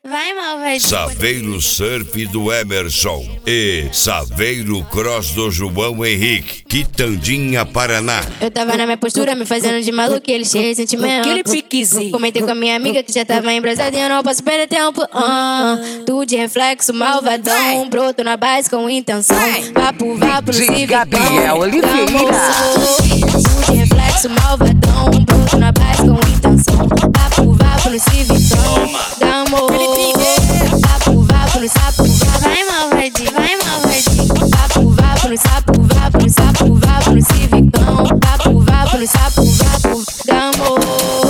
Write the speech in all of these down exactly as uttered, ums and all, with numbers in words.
vai malvadinho. Saveiro Surf do Emerson e Saveiro Cross do João Henrique, Quitandinha, Paraná. Eu tava na minha postura, me fazendo de maluco, ele cheio de sentimento. Aquele piquezinho. Comentei com a minha amiga que já tava embrasada e eu não posso perder tempo. Uh, tu de reflexo, malvadão, broto na base com intenção. Vapo, vapo no civicão. Gabriel Oliveira. Tu de reflexo, malvadão, broto na base com intenção. Vapo, vapo no civicão. Dá amor. Vapo, vapo no sapo. Vai malvadinho, vai malvadinho. Vapo, vapo no sapo, vapo no sapo, vapo no civicão. Vapo, vapo no sapo, vapo, dá amor.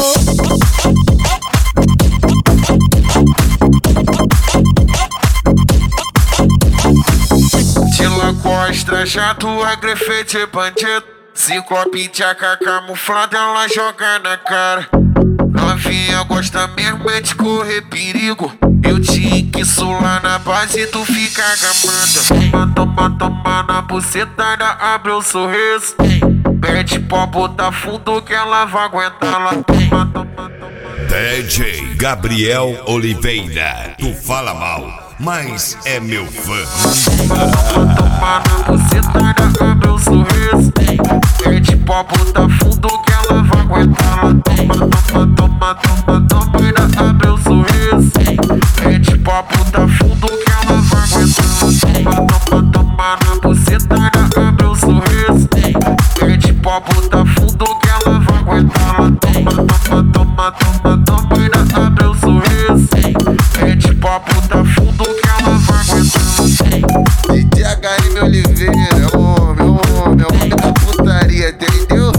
Tila Costa, jato, agrefete, bandido. Ciclope, tchaca, camuflada, ela joga na cara. Novinha gosta mesmo é de correr perigo. Eu te enquiço lá na base, tu fica gamada. Toma, toma, toma na bucetada, abre o sorriso. Pede pra botar fundo que ela vai aguentar lá. Toma, toma, toma. D J Gabriel Oliveira, tu fala mal, mas é meu fã. Toma, toma na bucetada, abre o sorriso. Pede pra botar fundo que ela vai aguentar lá. Toma, toma, toma, toma, toma, ainda abre o sorriso. Pede pra botar fundo que ela vai aguentar lá. Toma, toma, toma na bucetada, abre o sorriso. Pede pra botar fundo que ela vai aguentar lá. Toma, toma, toma, toma, toma, ainda abre o sorriso. Pede pra botar fundo que ela vai aguentar lá. D J H M Oliveira, homem, homem, homem de putaria, entendeu?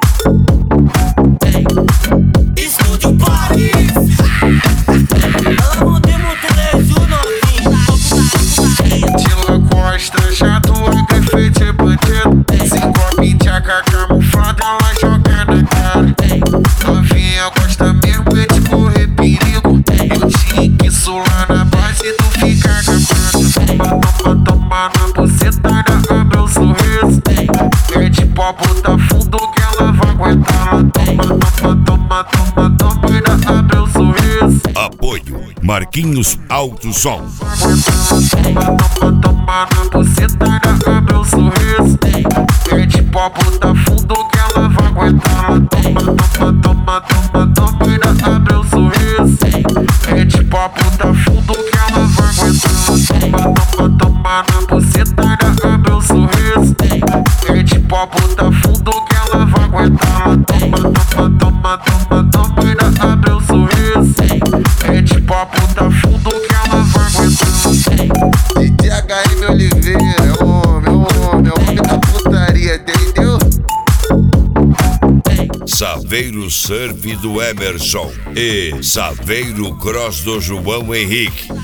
Estúdio Paris. Amo de Montevideo, novinho. Tila Costa, jato, agrefete, bandido. Ciclope, tchaca, camuflada, ela joga na cara. Novinha gosta mesmo é de correr perigo. Eu te enquiço lá na base, tu fica gamada. Toma, toma na bucetada, abre o sorriso. Pede pra botar fundo que ela vai aguentar lá. Toma, toma, toma, toma, toma, ainda abre o sorriso. Apoio Marquinhos Alto Som. Toma, toma, toma na bucetada, abre o sorriso. Pede pra botar fundo que ela vai aguentar lá. Toma, toma, toma, toma, toma, ainda abre o sorriso. Pede pra botar fundo que ela vai aguentar lá. Toma, toma, toma na bucetada, abre o sorriso. Pede pra botar fundo que ela vai aguentar lá. Toma, toma, toma, toma, toma, ainda abre o sorriso. Pede pra botar fundo que ela vai aguentar lá. D J H M Oliveira, homem, homem, homem de putaria, entendeu? Saveiro Surf do Emerson e Saveiro Cross do João Henrique,